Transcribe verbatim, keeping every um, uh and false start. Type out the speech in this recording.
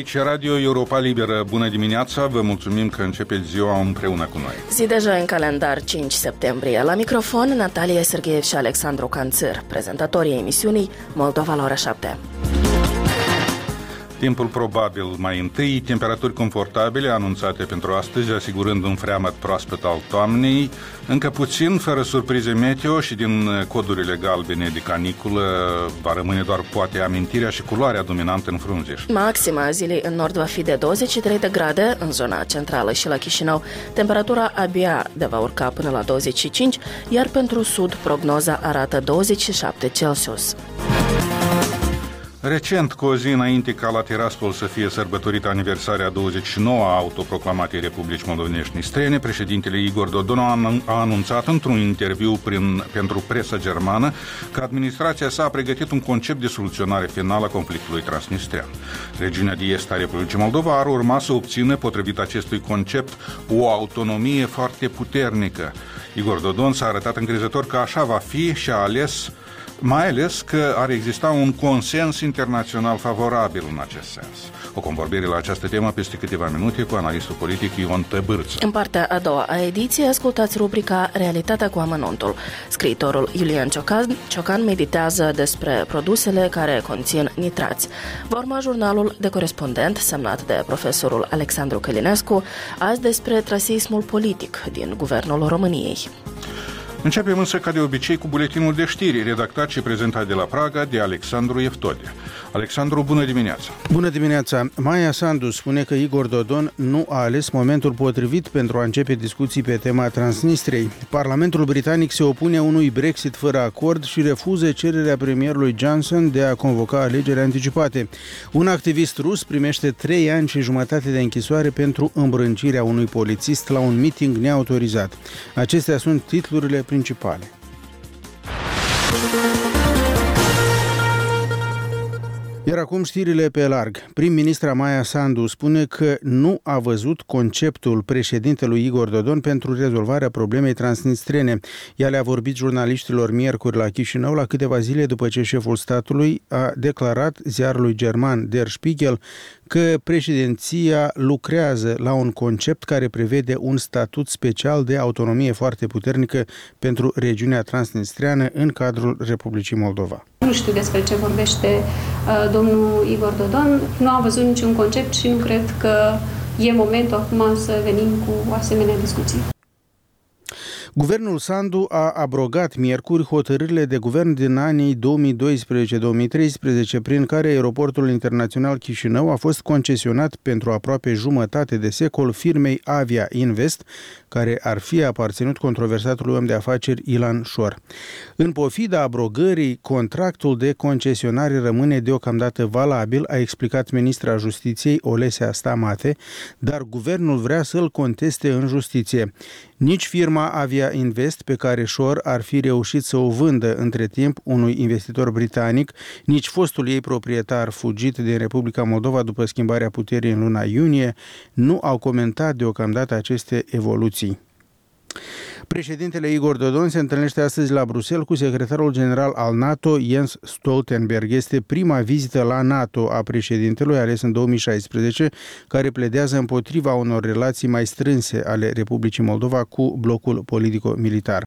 Aici Radio Europa Liberă. Bună dimineața, vă mulțumim că începeți ziua împreună cu noi. Zi de joi în calendar, cinci septembrie. La microfon, Natalia Sergeev și Alexandru Canțăr, prezentatorii emisiunii Moldova la ora șapte. Timpul probabil mai întâi, temperaturi confortabile anunțate pentru astăzi, asigurând un freamăt proaspăt al toamnei, încă puțin, fără surprize meteo și din codurile galbene de caniculă va rămâne doar poate amintirea și culoarea dominantă în frunziș. Maxima zilei în nord va fi de douăzeci și trei de grade, în zona centrală și la Chișinău. Temperatura abia de va urca până la douăzeci și cinci, iar pentru sud prognoza arată douăzeci și șapte Celsius. Recent, cu o zi înainte ca la Tiraspol să fie sărbătorită aniversarea douăzeci și nouă a autoproclamatei Republici Moldovenești Nistrene, președintele Igor Dodon a anunțat într-un interviu prin, pentru presa germană că administrația sa a pregătit un concept de soluționare finală a conflictului transnistrean. Regiunea de est a Republicii Moldova ar urma să obțină, potrivit acestui concept, o autonomie foarte puternică. Igor Dodon s-a arătat încrezător că așa va fi și a ales mai ales că ar exista un consens internațional favorabil în acest sens. O convorbire la această temă peste câteva minute cu analistul politic Ion Tăbârță. În partea a doua a ediției ascultați rubrica Realitatea cu amănuntul. Scriitorul Iulian Ciocan, Ciocan meditează despre produsele care conțin nitrați. Va urma jurnalul de corespondent semnat de profesorul Alexandru Călinescu, azi despre traseismul politic din Guvernul României. Începem însă, ca de obicei, cu buletinul de știri, redactat și prezentat de la Praga de Alexandru Eftode. Alexandru, bună dimineața! Bună dimineața! Maia Sandu spune că Igor Dodon nu a ales momentul potrivit pentru a începe discuții pe tema Transnistriei. Parlamentul britanic se opune unui Brexit fără acord și refuză cererea premierului Johnson de a convoca alegeri anticipate. Un activist rus primește trei ani și jumătate de închisoare pentru îmbrâncirea unui polițist la un meeting neautorizat. Acestea sunt titlurile principale. Iar acum știrile pe larg. Prim-ministra Maia Sandu spune că nu a văzut conceptul președintelui Igor Dodon pentru rezolvarea problemei transnistrene. Ea le-a vorbit jurnaliștilor miercuri la Chișinău, la câteva zile după ce șeful statului a declarat ziarului german Der Spiegel că președinția lucrează la un concept care prevede un statut special de autonomie foarte puternică pentru regiunea transnistreană în cadrul Republicii Moldova. Nu știu despre ce vorbește uh, domnul Igor Dodon, nu am văzut niciun concept și nu cred că e momentul acum să venim cu asemenea discuții. Guvernul Sandu a abrogat miercuri hotărârile de guvern din anii două mii doisprezece două mii treisprezece, prin care aeroportul internațional Chișinău a fost concesionat pentru aproape jumătate de secol firmei Avia Invest, care ar fi aparținut controversatului om de afaceri Ilan Șor. În pofida abrogării, contractul de concesionare rămâne deocamdată valabil, a explicat ministra Justiției Olesea Stamate, dar guvernul vrea să-l conteste în justiție. Nici firma Avia Invest, pe care Șor ar fi reușit să o vândă între timp unui investitor britanic, nici fostul ei proprietar fugit din Republica Moldova după schimbarea puterii în luna iunie, nu au comentat deocamdată aceste evoluții. Președintele Igor Dodon se întâlnește astăzi la Bruxelles cu secretarul general al NATO, Jens Stoltenberg. Este prima vizită la NATO a președintelui ales în două mii șaisprezece, care pledează împotriva unor relații mai strânse ale Republicii Moldova cu blocul politico-militar.